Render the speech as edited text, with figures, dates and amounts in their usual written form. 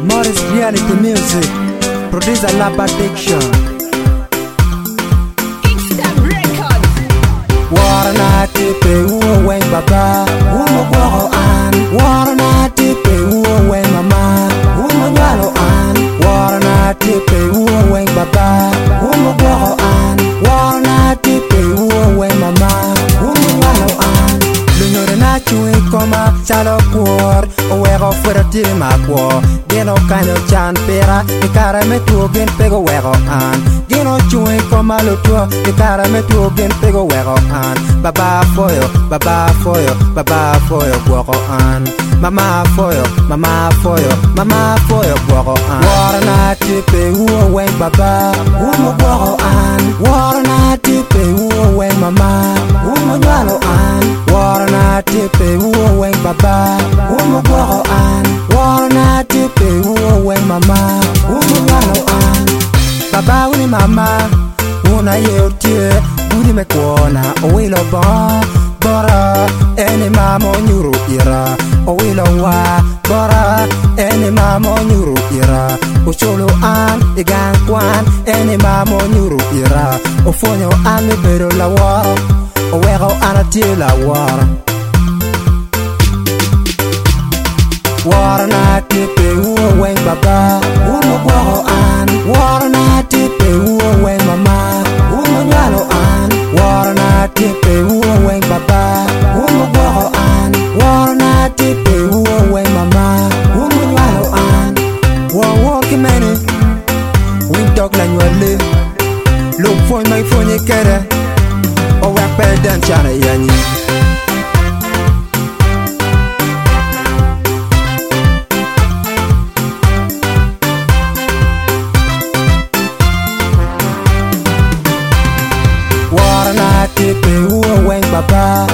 Morris Reality Music, producer Lab Addiction. Instant Records. Warna tipe uo wen baba, umo gwaro an. Warna tipe uo wen mama, umo nyalo an. Warna tipe uo wen baba, umo gwaro an. Warna tipe uo wen mama, umo nyalo an. Lunyore na chui koma chalo kuor, owego fuera tima kuo. Gino kanyo chan pera, ikara me tuo gen pego wego an. Gino chui koma lutuo, ikara me tuo gen pego wego an. Baba foyo, baba foyo, baba foyo gwoko an. Mama foyo, mama foyo, mama foyo gwoko an. Warna tipe uo wen baba, umo gwoko an. Warna tipe uo wen mama, umo nyalo an. Warna tipe uo wen baba, umo gwoko an. Warna tipe uo wen mama, umo nyalo an. Baba uni mama, una yeotie, budi me kuona, owilo bora, eni mama onyuru ira, owilo wa, bora, eni mama onyuru ira, ocholo an, igang kwan, eni mama onyuru ira, ofonyo an bedo la waro, owego an atie la waro. Warna tipe uo wen baba, umo gwaro an. Warna tipe uo wen mama, umo nyalo an. Warna tipe uo wen baba, umo gwaro an. Warna tipe uo wen mama, umo nyalo an. Wo kimene, win dog la nyole. Look for my phone kere, o wak dan chana yanyi. Warna tipe uo wen baba,